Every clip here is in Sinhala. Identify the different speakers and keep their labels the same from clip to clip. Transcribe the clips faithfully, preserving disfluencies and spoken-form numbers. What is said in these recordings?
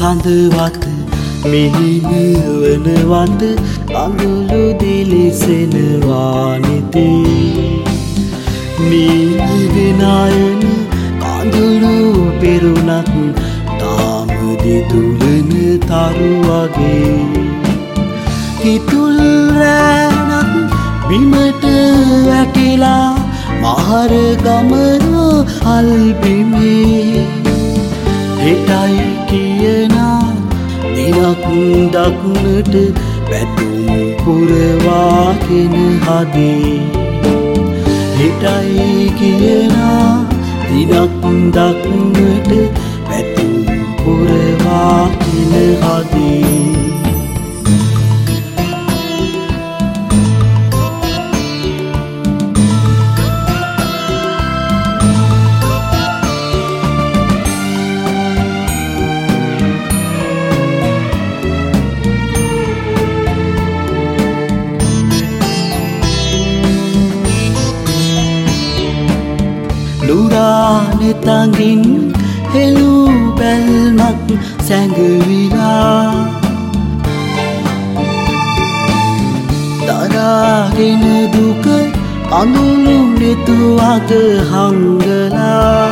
Speaker 1: සඳවත් මිහින වනවත අඟුළු දිලිසෙනවා නිතේ නීගෙනයන කඳුළු පෙරුණත් තාම දිදුලන තරු වගේ කිතුල් රැණක් බිමට වැටිලා මහර ගමන අල්බිමේ හෙටයි කියනා දිනක් දක්නට පැතුම් පුරවාගෙන හදේ හෙටයි කියනා දිනක් දක්නට පැතුම් පුරවාගෙන හදේ නුරානෙතඟින් හෙළු බැල්මක් සැඟවිලා දරාගෙන දුක කඳුළු නෙතු අග හංගලා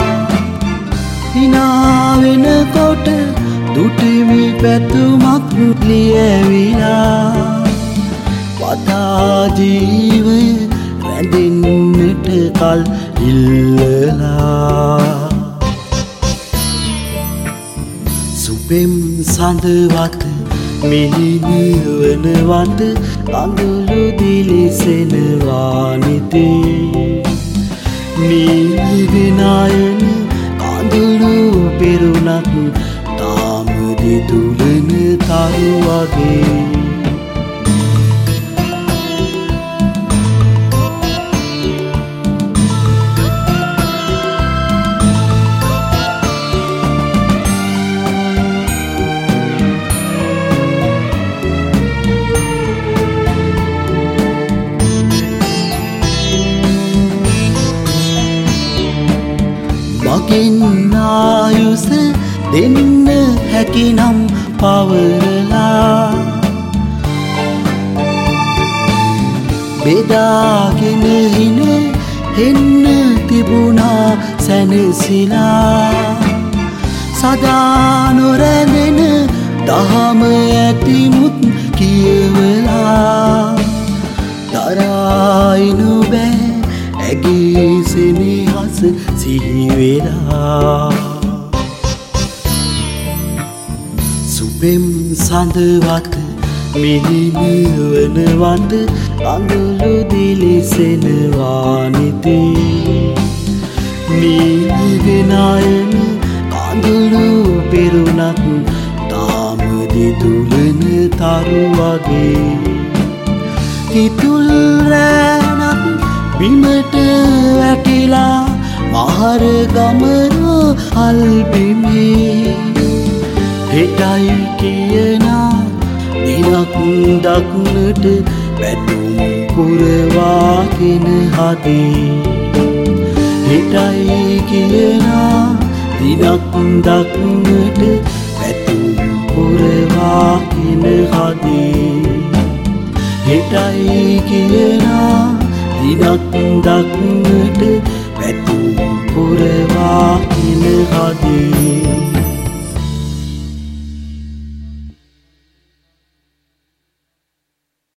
Speaker 1: හිනාවෙනකොට දුටුමි පැතුමක් ලියවිලා වදා ජීවය රැඳෙන්නට කල් ඉල්ලලා සුපෙම් සඳවත් මිහින වනවත අඟුළු දිලිසෙනවා නිතේ නීගෙනයන කඳුළු පෙරුණත් තාම දිදුලන තරු වගේ මගෙන් ආයුෂ දෙන්න හැකිනම් පවරලා බෙදාගෙන හින හෙන්න තිබුණා සැනසිලා සදා නොරැඳෙන දහම ඇතිමුත් කියවලා දරායිනු බෑ ඇගේ සෙනෙහස සිහිවෙලා සුපෙම් සඳවත් මිහින වනවත අඟුළු දිලිසෙනවා නිතේ නීගෙනයන කඳුළු පෙරුණත් තාම දිදුලන තරු වගේ කිතුල් රැණක් බිමට වැටිලා මහර ගමන අල්බිමේ හෙටයි කියනා දිනක් දක්නට පැතුම් පුරවාගෙන හදේ හෙටයි කියනා දිනක් දක්නට පැතුම් පුරවාගෙන හදේ හෙටයි කියනා දිනක් දක්නට පැතුම් පුරවාගෙන හදේ